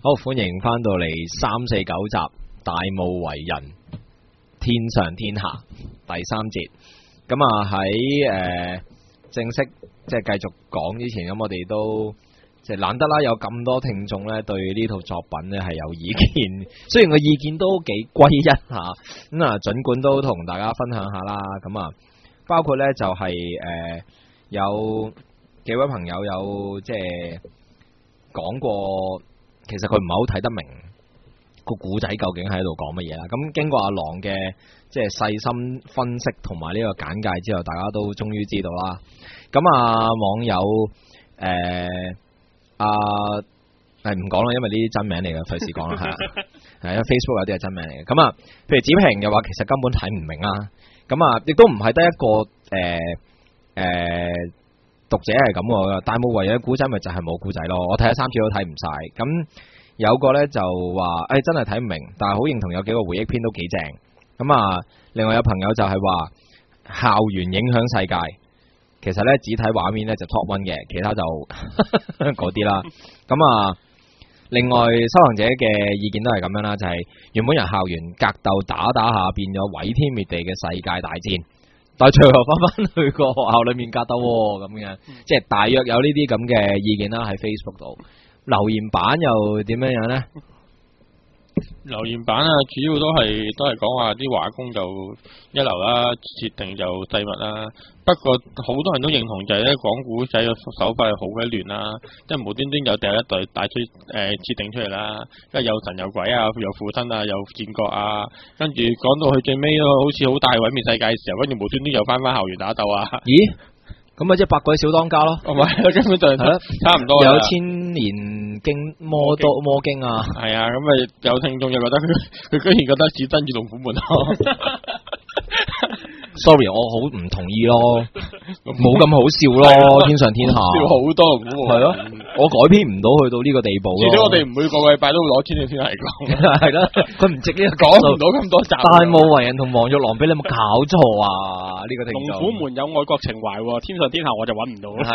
好，歡迎翻到嚟349集大霧為人，天上天下第3節。咁啊喺正式即係繼續講之前，咁我哋都即係難得啦，有咁多聽眾咧對呢套作品咧係有意見，雖然個意見都幾歸一下，咁啊盡管都同大家分享下啦。咁啊包括咧就係有幾位朋友有即係講過。其實佢唔係好睇得明個古仔究竟喺度講乜嘢啦。咁經過阿郎嘅即係細心分析同埋呢個簡介之後，大家都終於知道啦。咁啊網友唔講啦，因為呢啲真名嚟嘅，費事講啦，係啦，係啊 Facebook 有啲係真名嚟嘅。咁啊，譬如子平又話其實根本睇唔明啦。咁啊，亦都唔係得一個讀者係咁喎，大霧為人嘅古仔咪就係冇古仔咯。我睇咗3次都睇唔晒。咁有個呢就話，真係睇唔明，但係好認同有幾個回憶篇都幾正。咁啊，另外有朋友就係話校園影響世界，其實呢，只睇畫面呢就 top 1嘅，其他就嗰啲啦。咁啊，另外修行者嘅意見都係咁樣啦，就係原本由校園格鬥打下變咗毀天滅地嘅世界大戰。但係最後翻去個學校裏面格鬥咁樣，即係大約有呢啲咁嘅意見啦。喺 Facebook 度留言版又點樣呢？ 留言版啊，主要都係講話啲畫工就一流啦，設定就細密啦。不過好多人都認同就係咧，講古仔嘅手法係好鬼亂啦，即係無端端有第一代大推設定出嚟啦，跟住有神有鬼啊，有附身啊，有戰國啊，跟住講到去最尾好似好大毀滅世界嘅時候，跟住無端端又翻校園打鬥啊！咦？ 咁咪即係百鬼小當家咯， 唔係，根本就係差唔多。 有千年經魔經啊， 係啊，咁咪有聽眾就覺得佢居然覺得似真與龍虎門咯。 Sorry， 我好唔同意咯，冇咁好笑咯，天上天下笑好多龍虎門係咯，我改編唔到去到呢個地步咯。 至少我哋唔每個禮拜都會攞天上天下嚟講， 係啦，佢唔值呢個講唔到咁多集。 大霧為人同黃玉郎俾你有冇搞錯啊？呢個聽眾龍虎門有愛國情懷，天上天下我就揾唔到。係，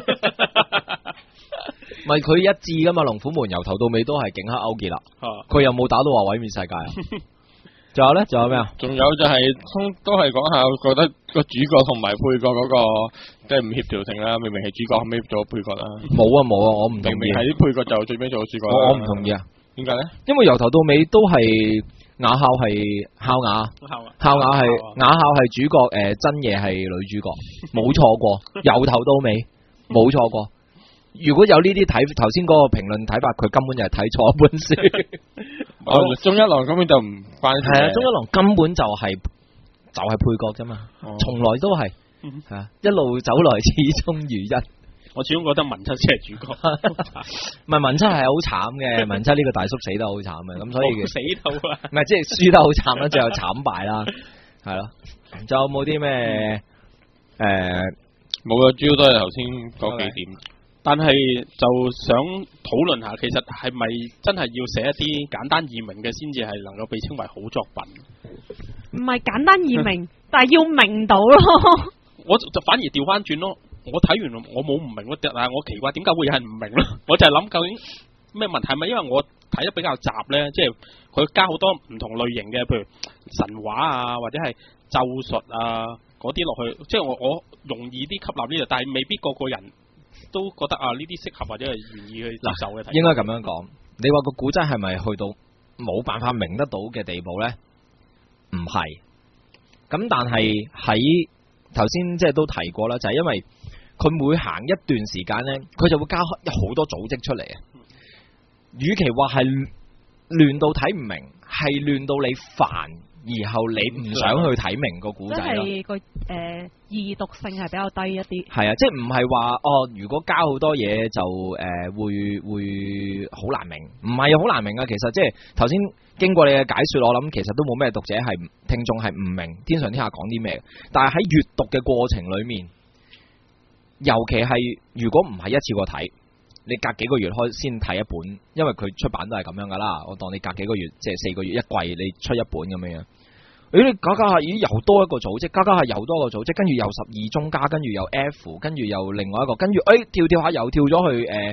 咪佢一致噶嘛？龍虎門由頭到尾都係警黑勾結啦，佢又冇打到話毀滅世界啊？仲有咧？仲有咩啊？ 仲有就係都係講下，覺得個主角同埋配角嗰個即係唔協調性啦。明明係主角，後尾做配角啦。 冇啊，我唔同意。 明明係啲配角就最尾做主角。 我唔同意啊。 點解咧？因為由頭到尾都係雅孝係孝雅，孝雅係主角，真夜係女主角，冇錯過。由頭到尾冇錯過。如果有呢啲睇頭先嗰個評論睇法，佢根本就係睇錯本書。 中一郎根本就唔關事。 係啊，中一郎根本就係配角啫嘛，從來都係係啊，一路走來始終如一。 我始終覺得文七先係主角， 唔係文七係好慘嘅，文七呢個大叔死得好慘嘅，咁所以死到啊， 唔係即係輸得好慘啦，最後慘敗啦，係咯。仲有冇啲咩？ 冇啊，主要都係頭先嗰幾點。 但係就想討論下，其實係咪真係要寫一啲簡單易明嘅先至係能夠被稱為好作品？ 唔係簡單易明，但係要明到咯。 我就反而調翻轉咯，我睇完我冇唔明，但係我奇怪點解會有人唔明咯？我就係諗究竟咩問題？係咪因為我睇得比較雜呢？即係佢加好多唔同類型嘅，譬如神話啊，或者係咒術啊嗰啲落去，即係我容易啲吸納呢度，但係未必個個人都覺得啊呢啲適合或者係願意去接受嘅。 應該咁樣講，你話個古仔係咪去到冇辦法明得到嘅地步呢？唔係。咁但係喺頭先即係都提過啦，就係因為佢每行一段時間呢，佢就會加好多組織出嚟啊。與其話係亂到睇唔明，係亂到你煩，然後你唔想去睇明個古仔咯。 即係個易讀性係比較低一啲。係啊，即係唔係話如果加好多嘢就會好難明，唔係好難明啊。其實即係頭先經過你嘅解說，我諗其實都冇咩讀者係聽眾係唔明天上天下講啲咩，但係喺閱讀嘅過程裏面，尤其係如果唔係一次過睇。你隔幾個月開先睇一本，因為佢出版都係咁樣噶啦。我當你隔幾個月，即係4個月一季，你出一本咁樣。你搞下，咦又多一個組織，加下又多個組織，跟住又12中加，跟住又 F， 跟住又另外一個，跟住跳下又跳咗去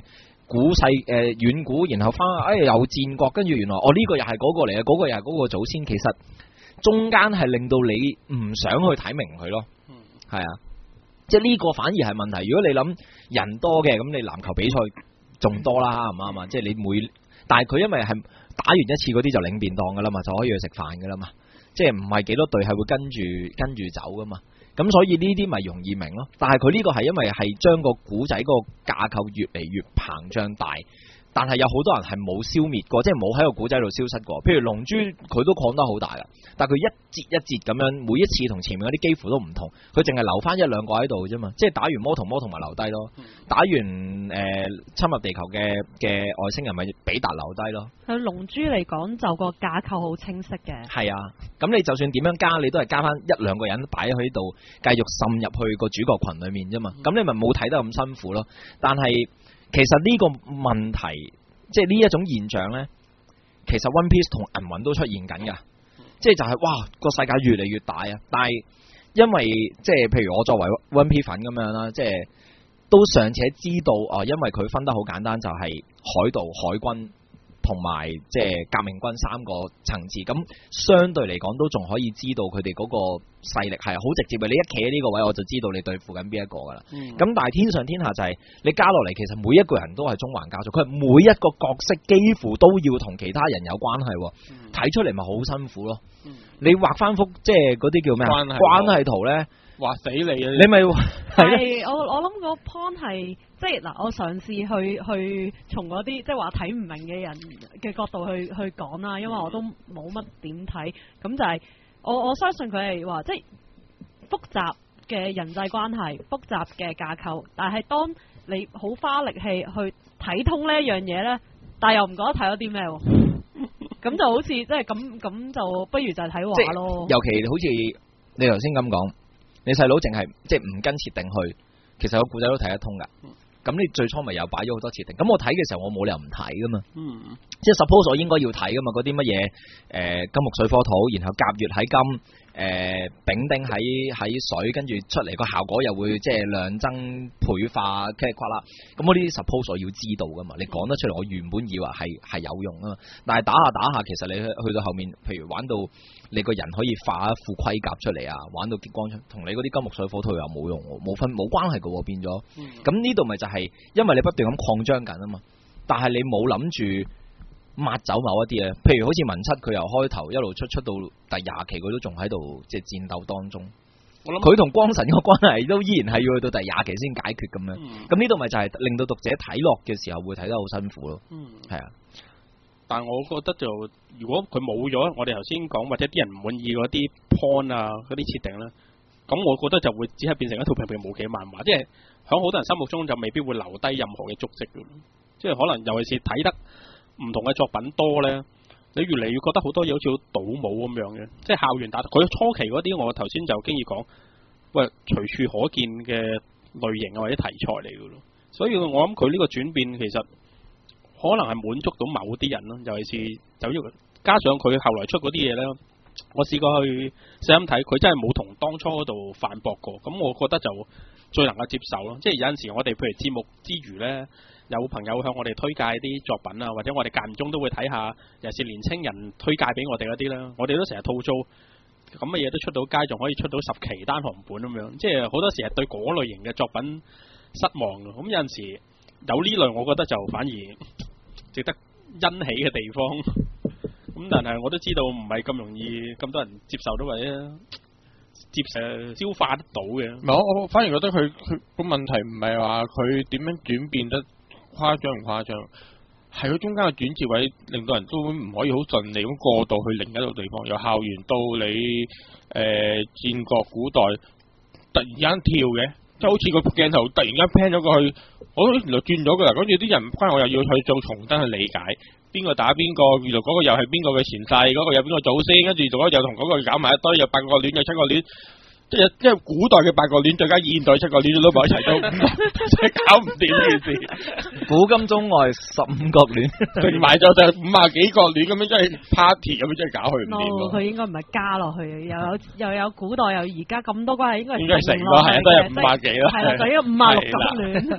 古世遠古，然後翻有戰國，跟住原來呢個又係嗰個嚟嘅，嗰個又係嗰個祖先，其實中間係令到你唔想去睇明佢咯，係啊，即係呢個反而係問題。如果你諗人多嘅，咁你籃球比賽仲多啦，啱唔啱啊？即係你但係佢因為係打完一次嗰啲就領便當噶啦嘛，就可以去食飯噶啦嘛，即係唔係幾多隊係會跟住走噶嘛。咁所以呢啲咪容易明咯，但係佢呢個係因為係將個古仔個架構越嚟越膨脹大，但係有好多人係冇消滅過，即係冇喺個古仔度消失過。譬如龍珠佢都擴得好大噶，但係佢一節一節咁樣，每一次同前面嗰啲幾乎都唔同，佢淨係留翻一兩個喺度啫嘛，即係打完魔同咪留低咯，打完侵入地球嘅外星人咪比達留低咯。 喺龍珠嚟講就個架構好清晰嘅。係啊，咁你就算點樣加，你都係加翻一兩個人擺喺度，繼續滲入去個主角群裏面啫嘛。咁你咪冇睇得咁辛苦咯。但係其實呢個問題，即係呢一種現象呢，其實 One Piece 同銀魂都出現緊噶，即係就係哇個世界越嚟越大啊！但係因為即係譬如我作為 One Piece 粉咁樣啦，即係都尚且知道因為佢分得好簡單，就係海盜、海軍同埋即係革命軍三個層次，咁相對嚟講都仲可以知道佢哋嗰個勢力係好直接嘅。你一企喺呢個位，我就知道你對付緊邊一個噶啦。咁但係天上天下就係你加落嚟，其實每一個人都係中環家族，佢係每一個角色幾乎都要同其他人有關係，睇出嚟咪好辛苦咯。你畫翻幅即係嗰啲叫咩關係圖呢？ 話死你啊！ 你咪係我諗個 point 係即係嗱，我嘗試去從嗰啲即係話睇唔明嘅人嘅角度去講啦，因為我都冇乜點睇，咁就係我相信佢係話即係複雜嘅人際關係、複雜嘅架構，但係當你好花力氣去睇通呢一樣嘢咧，但係又唔覺得睇咗啲咩喎，咁就好似即係咁就不如就係睇畫咯。 尤其好似你頭先咁講。你細佬淨係即係唔跟設定去，其實個故仔都睇得通噶。咁你最初咪又擺咗好多設定，咁我睇嘅時候我冇理由唔睇噶嘛。即係 suppose 我應該要睇噶嘛。嗰啲乜嘢金木水火土，然後甲乙喺金，丙丁喺水，跟住出嚟個效果又會即係量增倍化，噼里啪啦。咁我呢啲 suppose 我要知道噶嘛。你講得出嚟，我原本以為係有用啊嘛。但係打下，其實你去到後面，譬如玩到你個人可以化一副盔甲出嚟啊，玩到激光出，同你嗰啲金木水火土又冇用，冇關係噶喎，變咗。咁呢度咪就係因為你不斷咁擴張緊啊嘛。但係你冇諗住抹走某一啲嘢，譬如好似文七佢由開頭一路出到第20期，佢都仲喺度即係戰鬥當中。我諗佢同光神個關係都依然係要去到第20期先解決咁樣。咁呢度咪就係令到讀者睇落嘅時候會睇得好辛苦咯。係啊。 但係我覺得就如果佢冇咗我哋頭先講或者啲人唔滿意嗰啲 point 啊嗰啲設定咧，咁我覺得就會只係變成一套平平無奇嘅漫畫，即係喺好多人心目中就未必會留低任何嘅足跡嘅。即係可能尤其是睇得唔同嘅作品多咧，你越嚟越覺得好多嘢好似好倒模咁樣嘅，即係校園打佢初期嗰啲，我頭先就經已講，喂隨處可見嘅類型或者題材嚟嘅咯。所以我諗佢呢個轉變其實可能係滿足到某啲人咯，尤其是就加上佢後來出嗰啲嘢咧，我試過去細心睇，佢真係冇同當初嗰度反駁過，咁我覺得就最能夠接受咯。即係有陣時我哋譬如節目之餘咧，有朋友向我哋推介啲作品啊，或者我哋間唔中都會睇下，尤其是年青人推介俾我哋嗰啲啦，我哋都成日吐槽咁嘅嘢都出到街，仲可以出到10期單行本咁樣，即係好多時係對嗰類型嘅作品失望嘅。咁有陣時有呢類，我覺得就反而值得欣喜嘅地方。咁但係我都知道唔係咁容易咁多人接受到或者消化得到嘅。 唔係我反而覺得佢個問題唔係話佢點樣轉變得誇張唔誇張，係佢中間嘅轉折位令到人都唔可以好順利咁過渡去另一個地方，由校園到你戰國古代突然間跳嘅，即係好似個鏡頭突然間 pan 咗過去，我原來轉咗噶啦，跟住啲人唔關我又要去做重新去理解邊個打邊個，原來嗰個又係邊個嘅前世，嗰個有邊個祖先，跟住仲又同嗰個搞埋一堆，又8個戀又7個戀。即係古代嘅8個戀，再加現代7個戀都攞埋一齊都，真係搞唔掂呢件事。 古今中外15個戀， 定埋咗就50幾個戀咁樣，真係 party 咁樣，真係搞佢唔掂咯。 佢應該唔係加落去，又有古代又而家咁多關係，應該係成個係都係50幾啦。 係啦，就應該56個戀。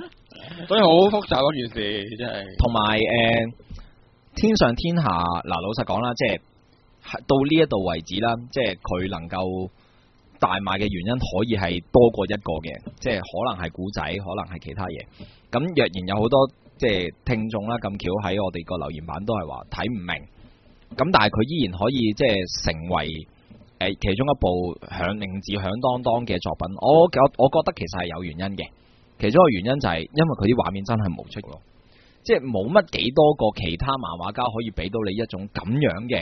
所以好複雜嗰件事真係。 同埋天上天下嗱，老實講啦，即係到呢一度為止啦，即係佢能夠大賣嘅原因可以係多過一個嘅，即係可能係古仔，可能係其他嘢。咁若然有好多即係聽眾啦，咁巧喺我哋個留言板都係話睇唔明，咁但係佢依然可以即係成為其中一部名字響當當嘅作品。我覺得其實係有原因嘅，其中一個原因就係因為佢啲畫面真係無出咯，即係冇乜幾多個其他漫畫家可以俾到你一種咁樣嘅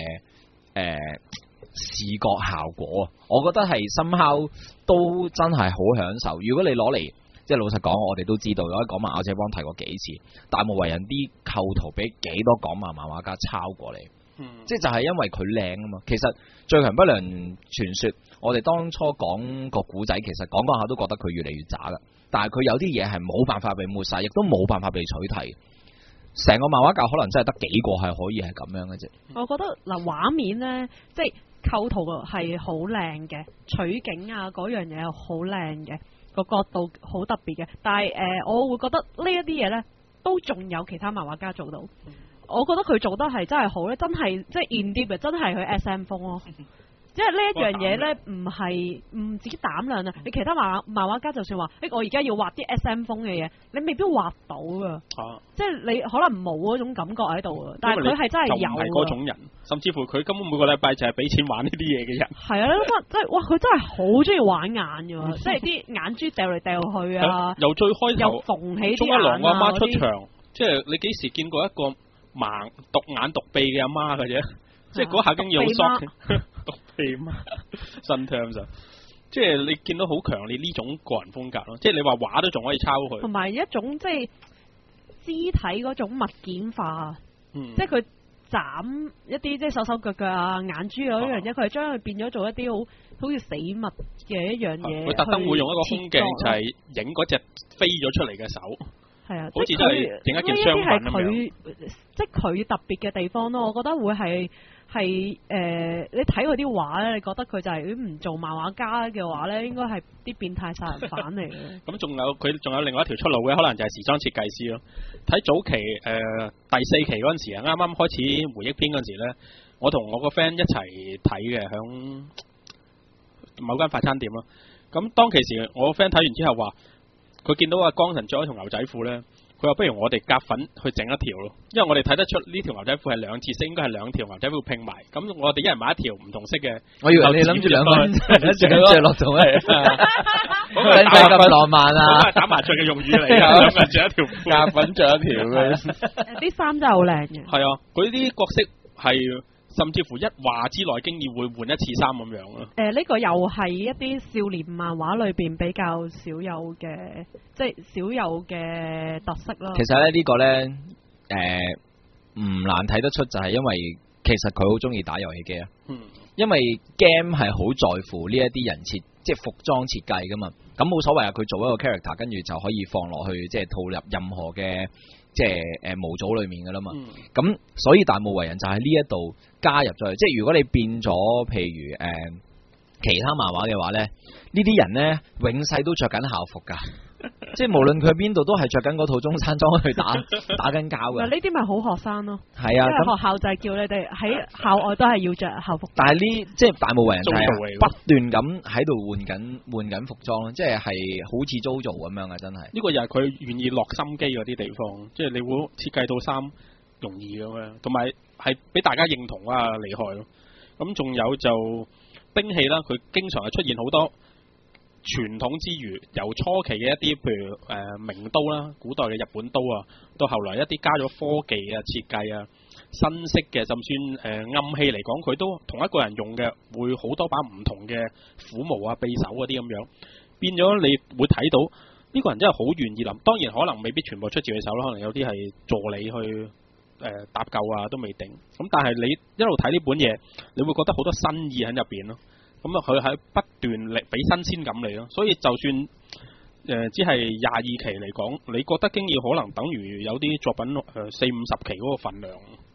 視覺效果。我覺得係somehow都真係好享受。如果你攞嚟即係老實講，我哋都知道，我喺港漫亞姐幫提過幾次，大霧為人啲構圖俾幾多港漫漫畫家抄過嚟。即係就係因為佢靚啊嘛。其實最強不良傳說，我哋當初講個古仔，其實講下都覺得佢越嚟越渣噶。但係佢有啲嘢係冇辦法被抹晒，亦都冇辦法被取替。成個漫畫界可能真係得幾個係可以係咁樣嘅啫。 我覺得嗱，畫面呢，即係構圖係好靚嘅，取景啊嗰樣嘢又好靚嘅，個角度好特別嘅。但係我會覺得呢一啲嘢呢，都仲有其他漫畫家做到。我覺得佢做得係真係好咧，真係即係 in deep 真係佢 SM 風咯。即係呢一樣嘢咧，唔止膽量啊！你其他漫畫家就算話，我而家要畫啲 SM 風嘅嘢，你未必畫到噶。即係你可能冇嗰種感覺喺度啊。但係佢係真係有。就唔係嗰種人，甚至乎佢根本每個禮拜就係俾錢玩呢啲嘢嘅人。 係啊，即係哇！佢真係好中意玩眼㗎，即係啲眼珠掉嚟掉去啊。 由最開頭又縫起啲眼啊。 中一郎阿媽出場，即係你幾時見過一個盲獨眼獨鼻嘅阿媽嘅啫？即係嗰下已經要好 shocking。獨臂媽新 terms， 即係你見到好強烈呢種個人風格咯，即係你話畫都仲可以抄佢， 同埋一種即係肢體嗰種物件化，即係佢斬一啲即係手手腳腳啊、眼珠嗰樣嘢，佢係將佢變咗做一啲好似死物嘅一樣嘢。 佢特登會用一個空鏡就係影嗰隻飛咗出嚟嘅手。 係啊， 好似真係影一件商品咁樣。 即係佢特別嘅地方咯，我覺得會係你睇佢啲畫咧，你覺得佢就係如果唔做漫畫家嘅話咧，應該係啲變態殺人犯嚟嘅。 咁佢仲有另外一條出路嘅，可能就係時裝設計師咯。睇早期第4期嗰陣時啊，啱啱開始回憶篇嗰陣時咧，我同我個 friend 一齊睇嘅，響某間快餐店咯。咁當其時我個 friend 睇完之後話，佢見到阿江神着咗條牛仔褲咧。佢話不如我哋夾粉去整一條咯，因為我哋睇得出呢條牛仔褲係兩次色，應該係兩條牛仔褲拼埋。咁我哋一人買一條唔同色嘅。我以為你諗住兩個人着落同係，咁使唔使咁浪漫啊？打麻雀嘅用語嚟㗎，兩個人着一條褲，夾粉着一條嘅。 啲衫真係好靚嘅。係啊， 佢啲角色係。甚至乎一話之內經已會換一次衫咁樣咯。 呢個又係一啲少年漫畫裏邊比較少有嘅，即係少有嘅特色咯。 其實咧呢個咧唔難睇得出，就係因為其實佢好中意打遊戲機啊。因為 game 係好在乎呢一啲人設，即係服裝設計噶嘛。咁冇所謂啊，佢做一個 character， 跟住就可以放落去，即係套入任何嘅。即係模組裏面噶啦嘛，咁所以大霧為人就喺呢一度加入咗去。即係如果你變咗，譬如其他漫畫嘅話咧，呢啲人咧永世都着緊校服噶，即係無論佢邊度都係着緊嗰套中山裝去打緊交嘅。 呢啲咪好學生咯， 係啊， 咁學校就係叫你哋喺校外都係要着校服。 但係呢，即係大霧為人就係不斷咁喺度換緊服裝咯，即係好似 JoJo 咁樣嘅，真係。 呢個又係佢願意落心機嗰啲地方，即係你會設計到衫容易咁樣，同埋係俾大家認同啊厲害咯。咁仲有就兵器啦，佢經常係出現好多傳統之餘，由初期嘅一啲譬如名刀啦，古代嘅日本刀啊，到後來一啲加咗科技啊設計啊新式嘅，就算暗器嚟講，佢都同一個人用嘅會好多把唔同嘅斧矛啊、匕首嗰啲咁樣，變咗你會睇到呢個人真係好願意諗。當然可能未必全部出自佢手啦，可能有啲係助理去搭救啊都未定。咁但係你一路睇呢本嘢，你會覺得好多新意喺入邊咯。咁啊，佢喺不斷嚟俾新鮮感你咯，所以就算只係22期嚟講，你覺得經已可能等於有啲作品40-50期嗰個份量。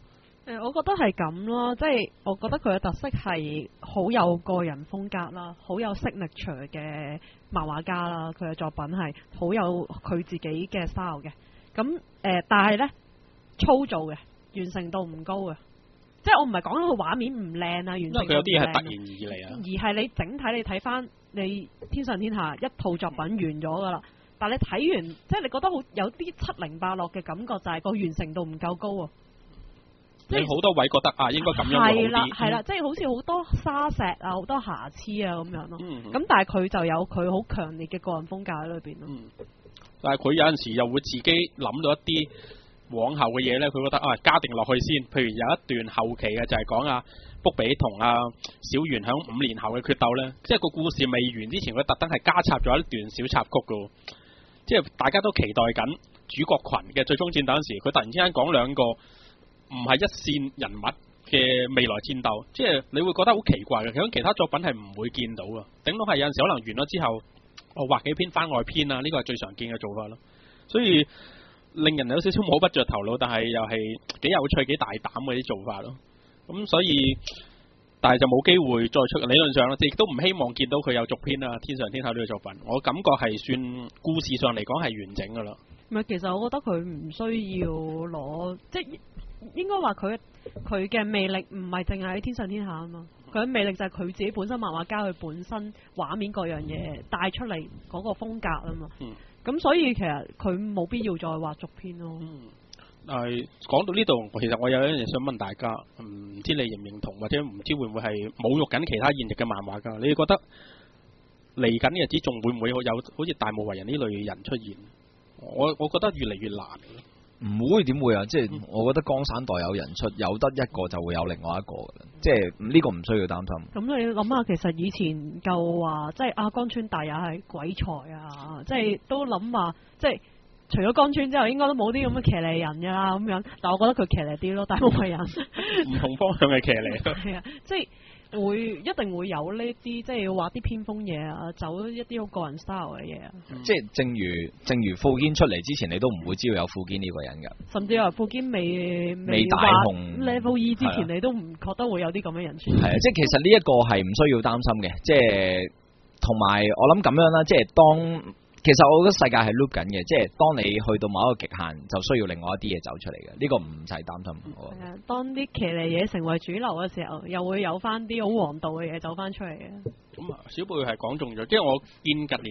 我覺得係咁咯，即係我覺得佢嘅特色係好有個人風格啦，好有 signature 嘅漫畫家啦，佢嘅作品係好有佢自己嘅 style 嘅。咁但係呢，粗糙嘅，完成度唔高嘅。即係我唔係講佢畫面唔靚啊，完成度唔靚啊， 因為佢有啲嘢係突然而嚟啊。 而係你整體你睇翻你天上天下一套作品完咗㗎啦，但係你睇完即係你覺得好有啲七零八落嘅感覺，就係個完成度唔夠高啊。 你好多位覺得啊，應該咁樣會好啲。 係啦，係啦，即係好似好多沙石啊，好多瑕疵啊咁樣咯。咁、 嗯但係佢就有佢好強烈嘅個人風格喺裏邊咯。 但係佢有陣時又會自己諗到一啲往後嘅嘢咧，佢覺得啊加定落去先。譬如有一段後期嘅就係講啊卜比同阿小圓響5年後嘅決鬥咧，即係個故事未完之前，佢特登係加插咗一段小插曲噶。即係大家都期待緊主角群嘅最終戰鬥嗰時，佢突然之間講兩個唔係一線人物嘅未來戰鬥，即係你會覺得好奇怪嘅。其他作品係唔會見到嘅，頂多係有陣時可能完咗之後，我畫幾篇番外篇啊，呢個係最常見嘅做法咯。所以令人有少少摸不着頭腦，但係又係幾有趣、幾大膽嘅啲做法咯。咁所以，但係就冇機會再出。理論上亦都唔希望見到佢有續篇啊，《天上天下》呢個作品，我感覺係算故事上嚟講係完整噶啦。 唔係，其實我覺得佢唔需要攞，即係應該話佢嘅魅力唔係淨係喺天上天下啊嘛。佢嘅魅力就係佢自己本身漫畫家，佢本身畫面各樣嘢帶出嚟嗰個風格啊嘛。咁所以其實佢冇必要再畫續篇咯。 講到呢度，其實我有一樣嘢想問大家，唔知你認唔認同，或者唔知會唔會係侮辱緊其他現役嘅漫畫家？你哋覺得嚟緊嘅日子仲會唔會有好似大霧為人呢類人出現？我覺得越嚟越難。 唔會，點會啊？即係我覺得江山代有人出，有得一個就會有另外一個嘅，即係呢個唔需要擔心。 咁你諗下，其實以前夠話，即係阿江川大也係鬼才啊，即係都諗話，即係除咗江川之後，應該都冇啲咁嘅騎呢人㗎啦咁樣。但我覺得佢騎呢啲咯，大部分人唔同方向嘅騎呢。 係啊，即係。一定會有呢啲，即係要畫啲偏鋒嘢啊，走一啲好個人 style 嘅嘢啊。 即係正如富堅出嚟之前，你都唔會知道有富堅呢個人㗎。 甚至話富堅未大紅 level 2之前，你都唔覺得會有啲咁嘅人出現。 係啊，即係其實呢一個係唔需要擔心嘅，即係同埋我諗咁樣啦，即係當。其實我覺得世界係 loop 緊嘅，即係當你去到某一個極限，就需要另外一啲嘢走出嚟嘅，呢個唔使擔心。係啊，當啲騎呢嘢成為主流嘅時候，又會有翻啲好王道嘅嘢走翻出嚟嘅。咁啊， 小貝係講中咗，即係我見近年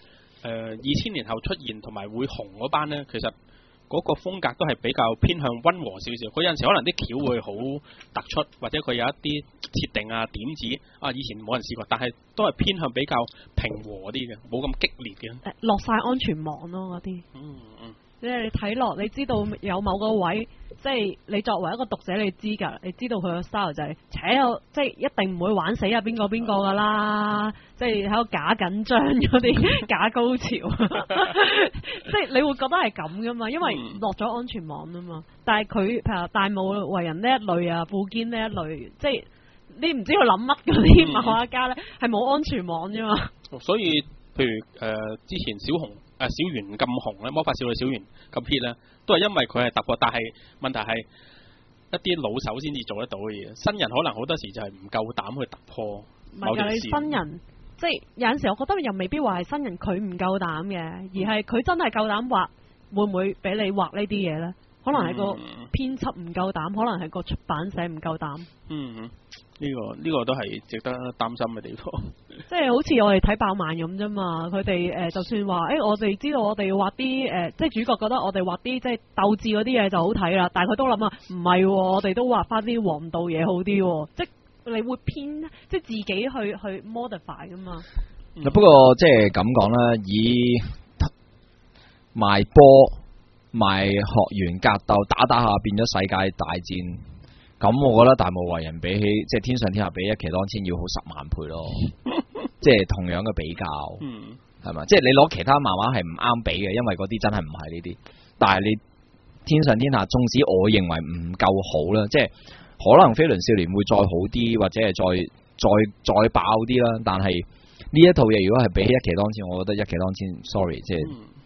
2000年後出現同埋會紅嗰班呢，其實嗰個風格都係比較偏向溫和少少。佢有陣時可能啲橋會好突出，或者佢有一啲設定啊點子啊，以前冇人試過，但係都係偏向比較平和啲嘅，冇咁激烈嘅。 落晒安全網咯嗰啲。即係你睇落，你知道有某個位，即係你作為一個讀者，你知㗎，你知道佢個 style 就係即係一定唔會玩死啊邊個㗎啦，即係喺度假緊張嗰啲假高潮，即係你會覺得係咁㗎嘛，因為落咗安全網啊嘛。但係佢譬如大霧為人呢一類啊，富堅呢一類，即係你唔知佢諗乜嗰啲漫畫家咧，係冇安全網啫嘛。 所以譬如之前小圓咁紅咧，魔法少女小圓咁 hit 咧，都係因為佢係突破，但係問題係一啲老手先至做得到嘅嘢，新人可能好多時就係唔夠膽去突破某條線。唔係㗎，你新人即係有陣時，我覺得又未必話係新人佢唔夠膽嘅，而係佢真係夠膽畫，會唔會俾你畫呢啲嘢咧？可能係個編輯唔夠膽，可能係個出版社唔夠膽。呢個都係值得擔心嘅地方。即係好似我哋睇爆漫咁啫嘛，佢哋就算話我哋知道我哋要畫啲即係主角覺得我哋畫啲即係鬥智嗰啲嘢就好睇啦，但係佢都諗啊，唔係，我哋都畫翻啲王道嘢好啲，即係你會偏即係自己去 modify 噶嘛。 不過即係咁講啦，以賣波賣學員格鬥打下變咗世界大戰。咁我覺得大霧為人比起即係天上天下比一騎當千要好10萬倍咯，即係同樣嘅比較，係嘛？即係你攞其他漫畫係唔啱比嘅，因為嗰啲真係唔係呢啲。但係你天上天下，縱使我認為唔夠好啦，即係可能飛輪少年會再好啲，或者係再爆啲啦。但係呢一套嘢如果係比起一騎當千，我覺得一騎當千 ，sorry，即係真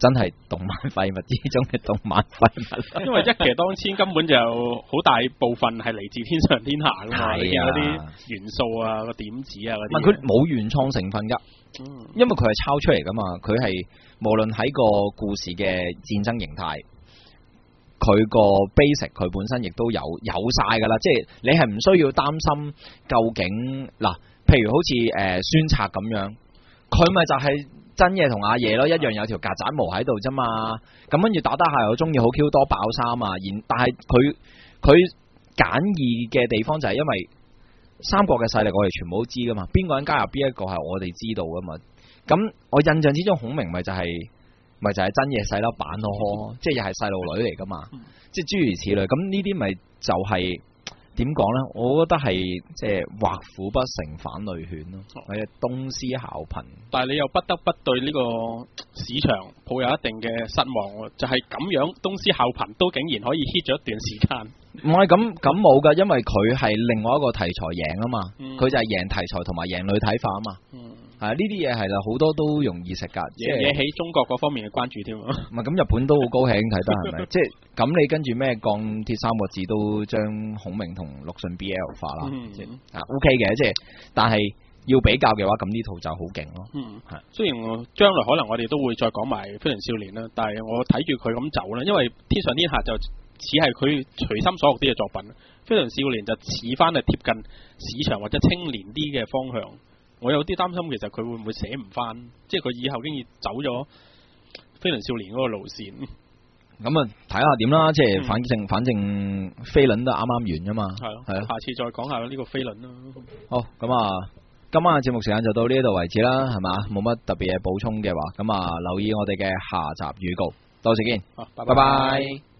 真係動漫廢物之中嘅動漫廢物。 因為一騎當千根本就好大部分係嚟自天上天下噶嘛，你見嗰啲元素啊、個點子啊嗰啲。 佢冇原創成分㗎，因為佢係抄出嚟㗎嘛。佢係無論喺個故事嘅戰爭形態，佢個 basic 佢本身亦都有晒㗎啦。即係你係唔需要擔心究竟嗱，譬如好似孫策咁樣，佢咪就係真夜同阿夜咯，一樣有條曱甴毛喺度啫嘛。咁跟住打下又中意好 Q 多爆衫啊，但係佢簡易嘅地方就係因為三國嘅勢力我哋全部都知噶嘛，邊個人加入邊一個係我哋知道噶嘛。咁我印象之中孔明咪就係真夜細粒版咯，即係又係細路女嚟噶嘛，即係諸如此類。咁呢啲咪就係點講呢？我覺得係即係畫虎不成反類犬咯，或者東施效顰。但係你又不得不對呢個市場抱有一定嘅失望，就係咁樣東施效顰都竟然可以 hit 咗一段時間。唔係咁冇噶，因為佢係另外一個題材贏啊嘛，佢就係贏題材同埋贏女體化啊嘛。係呢啲嘢係啦，好多都容易食噶，惹起中國嗰方面嘅關注添。唔係咁，日本都好高興睇得係咪？即係咁你跟住咩鋼鐵三個字都將孔明同陸遜 BL 化啦，OK 嘅，即係但係要比較嘅話，咁呢套就好勁咯。係雖然將來可能我哋都會再講埋飛輪少年啦，但係我睇住佢咁走啦，因為天上天下就似係佢隨心所欲啲嘅作品，飛輪少年就似翻係貼近市場或者青年啲嘅方向。我有啲擔心，其實佢會唔會寫唔翻？即係佢以後竟然走咗飛輪少年嗰個路線。咁啊，睇下點啦。即係反正飛輪都啱啱完啫嘛。係咯，係啊。下次再講下呢個飛輪啦。好，咁啊，今晚嘅節目時間就到呢度為止啦，係嘛？冇乜特別嘢補充嘅話，咁啊，留意我哋嘅下集預告。到時見。好，拜拜。